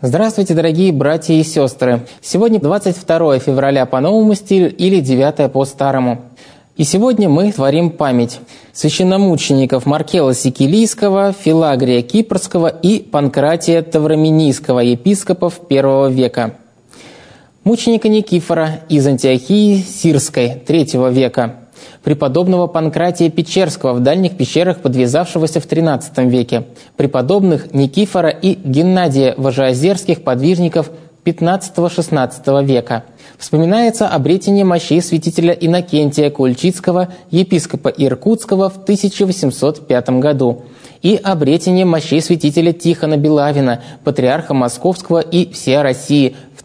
Здравствуйте, дорогие братья и сестры! Сегодня 22 февраля по новому стилю или 9 по старому. И сегодня мы творим память священномучеников Маркела Сикилийского, Филагрия Кипрского и Панкратия Тавраминийского, епископов I века. Мученика Никифора из Антиохии Сирской III века. Преподобного Панкратия Печерского в дальних пещерах, подвязавшегося в XIII веке. Преподобных Никифора и Геннадия Вожеозерских, подвижников XV-XVI века. Вспоминается обретение мощей святителя Иннокентия Кульчицкого, епископа Иркутского в 1805 году, и обретение мощей святителя Тихона Белавина, патриарха Московского и всей России в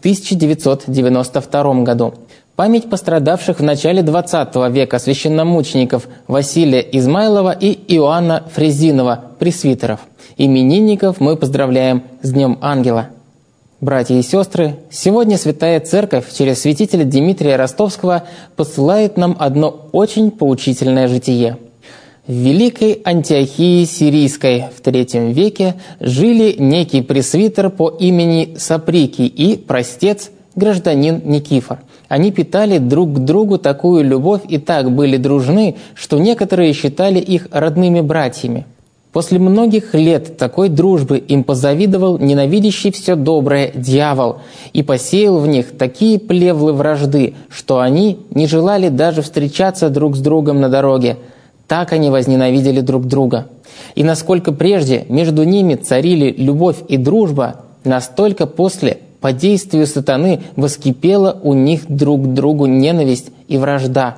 1992 году. Память пострадавших в начале XX века священномучеников Василия Измайлова и Иоанна Фрезинова, пресвитеров. Именинников мы поздравляем с Днем Ангела. Братья и сестры, сегодня Святая Церковь через святителя Дмитрия Ростовского посылает нам одно очень поучительное житие. В Великой Антиохии Сирийской в III веке жили некий пресвитер по имени Саприкий и простец, гражданин Никифор. Они питали друг к другу такую любовь и так были дружны, что некоторые считали их родными братьями. После многих лет такой дружбы им позавидовал ненавидящий все доброе дьявол и посеял в них такие плевлы вражды, что они не желали даже встречаться друг с другом на дороге. Так они возненавидели друг друга. И насколько прежде между ними царили любовь и дружба, настолько после по действию сатаны воскипела у них друг к другу ненависть и вражда.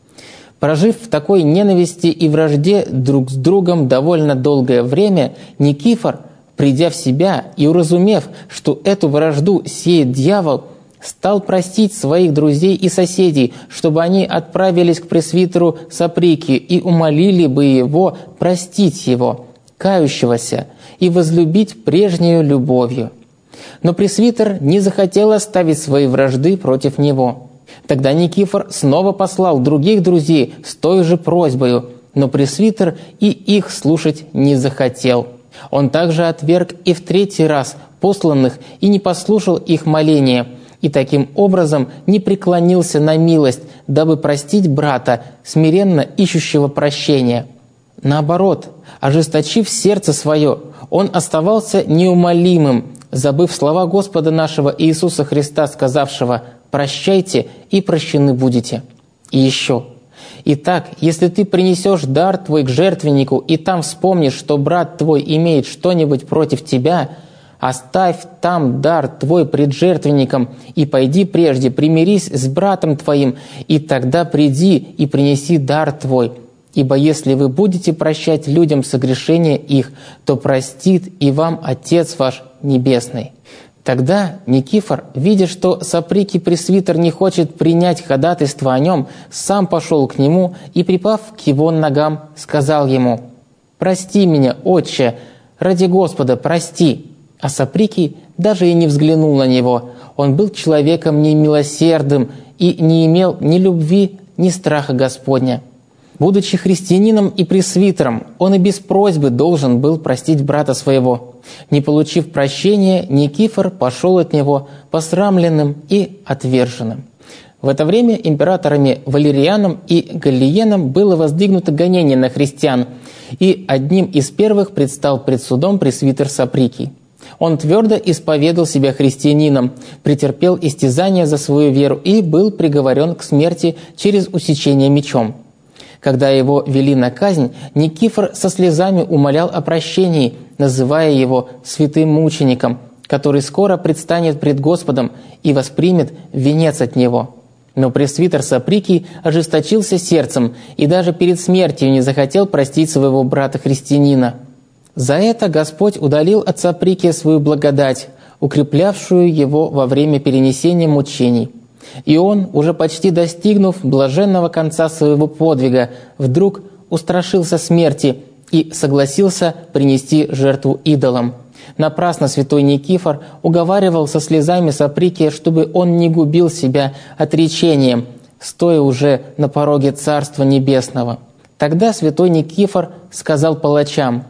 Прожив в такой ненависти и вражде друг с другом довольно долгое время, Никифор, придя в себя и уразумев, что эту вражду сеет дьявол, стал просить своих друзей и соседей, чтобы они отправились к пресвитеру Саприкию и умолили бы его простить его, кающегося, и возлюбить прежнею любовью. Но пресвитер не захотел оставить свои вражды против него. Тогда Никифор снова послал других друзей с той же просьбою, но пресвитер и их слушать не захотел. Он также отверг и в 3-й раз посланных и не послушал их моления, и таким образом не преклонился на милость, дабы простить брата, смиренно ищущего прощения. Наоборот, ожесточив сердце свое, он оставался неумолимым, забыв слова Господа нашего Иисуса Христа, сказавшего: «Прощайте, и прощены будете». И еще: «Итак, если ты принесешь дар твой к жертвеннику, и там вспомнишь, что брат твой имеет что-нибудь против тебя, оставь там дар твой пред жертвенником, и пойди прежде, примирись с братом твоим, и тогда приди и принеси дар твой. Ибо если вы будете прощать людям согрешения их, то простит и вам Отец ваш Небесный». Тогда Никифор, видя, что Саприкий пресвитер не хочет принять ходатайство о нем, сам пошел к нему и, припав к его ногам, сказал ему: «Прости меня, отче, ради Господа прости». А Саприкий даже и не взглянул на него. Он был человеком немилосердным и не имел ни любви, ни страха Господня. Будучи христианином и пресвитером, он и без просьбы должен был простить брата своего. Не получив прощения, Никифор пошел от него посрамленным и отверженным. В это время императорами Валерианом и Галлиеном было воздвигнуто гонение на христиан, и одним из первых предстал пред судом пресвитер Саприкий. Он твердо исповедал себя христианином, претерпел истязания за свою веру и был приговорен к смерти через усечение мечом. Когда его вели на казнь, Никифор со слезами умолял о прощении, называя его святым мучеником, который скоро предстанет пред Господом и воспримет венец от него. Но пресвитер Саприкий ожесточился сердцем и даже перед смертью не захотел простить своего брата-христианина. За это Господь удалил от Саприкия свою благодать, укреплявшую его во время перенесения мучений. И он, уже почти достигнув блаженного конца своего подвига, вдруг устрашился смерти и согласился принести жертву идолам. Напрасно святой Никифор уговаривал со слезами Саприкия, чтобы он не губил себя отречением, стоя уже на пороге Царства Небесного. Тогда святой Никифор сказал палачам: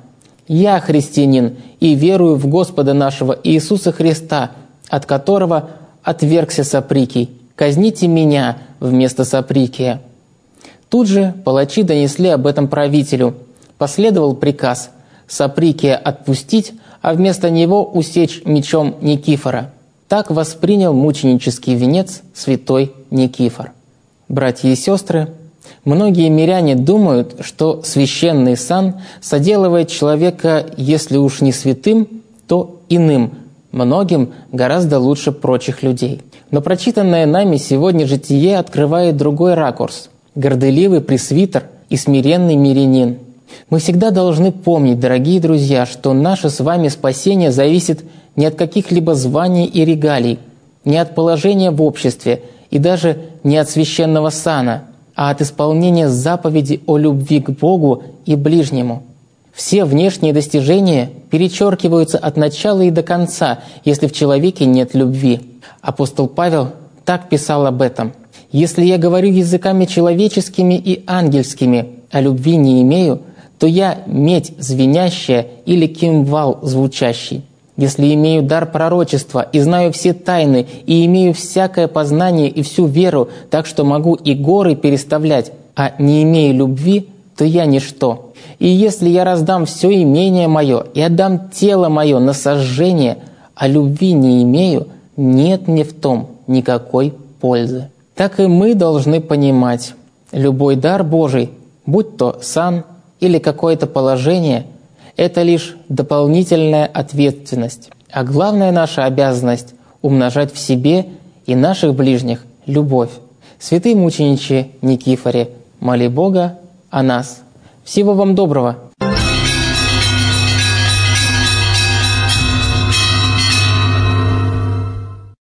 «Я христианин и верую в Господа нашего Иисуса Христа, от которого отвергся Саприкий. Казните меня вместо Саприкия». Тут же палачи донесли об этом правителю. Последовал приказ Саприкия отпустить, а вместо него усечь мечом Никифора. Так воспринял мученический венец святой Никифор. Братья и сестры, многие миряне думают, что священный сан соделывает человека, если уж не святым, то иным, многим гораздо лучше прочих людей. Но прочитанное нами сегодня житие открывает другой ракурс – горделивый пресвитер и смиренный мирянин. Мы всегда должны помнить, дорогие друзья, что наше с вами спасение зависит не от каких-либо званий и регалий, не от положения в обществе и даже не от священного сана, а от исполнения заповеди о любви к Богу и ближнему. Все внешние достижения перечеркиваются от начала и до конца, если в человеке нет любви. Апостол Павел так писал об этом: «Если я говорю языками человеческими и ангельскими, а любви не имею, то я медь звенящая или кимвал звучащий. Если имею дар пророчества и знаю все тайны, и имею всякое познание и всю веру, так что могу и горы переставлять, а не имею любви, то я ничто. И если я раздам все имение мое и отдам тело мое на сожжение, а любви не имею, нет мне в том никакой пользы». Так и мы должны понимать, любой дар Божий, будь то сан или какое-то положение, это лишь дополнительная ответственность, а главная наша обязанность — умножать в себе и наших ближних любовь. Святый мучениче Никифоре, моли Бога о нас. Всего вам доброго!